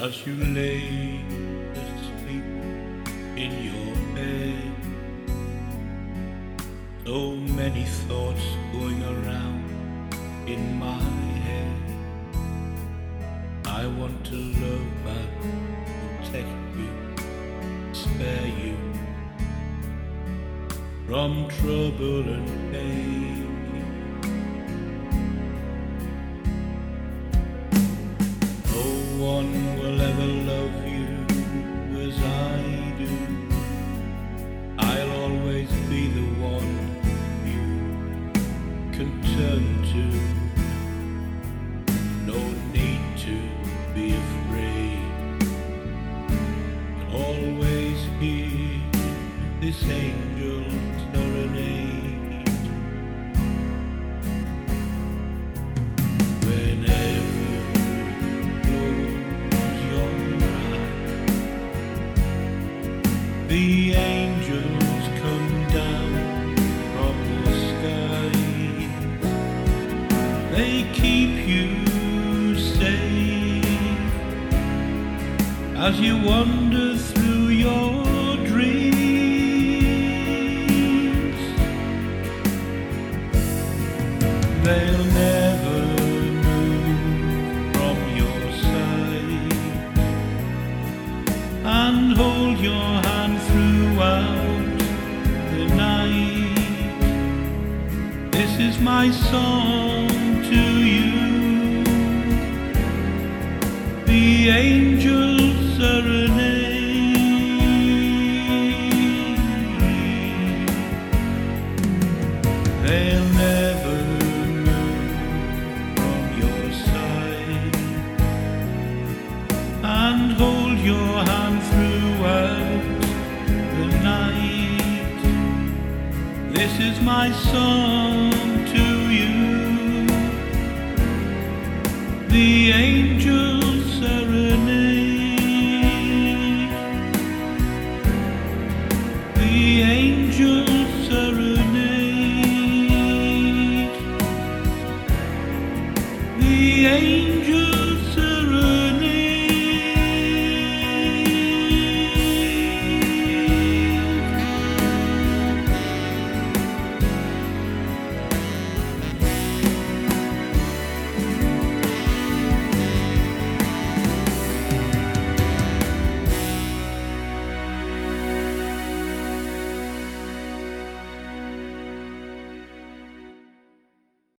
as you lay asleep in your bed. So many thoughts going around in my head. I want to love but protect you, spare you from trouble and pain. No one will ever love you as I do. I'll always be the one you can turn to. No need to be afraid. I'll always hear this angel serenade. Whenever you close your eyes, the angels come down from the sky. They keep you safe as you wander through your dreams. They'll never move from your side and hold your hand throughout the night. This is my song to you, the angels serenade. They'll never move from your side and hold your hand throughout the night. This is my song to you, the angels serenade. The angels serenade. The angels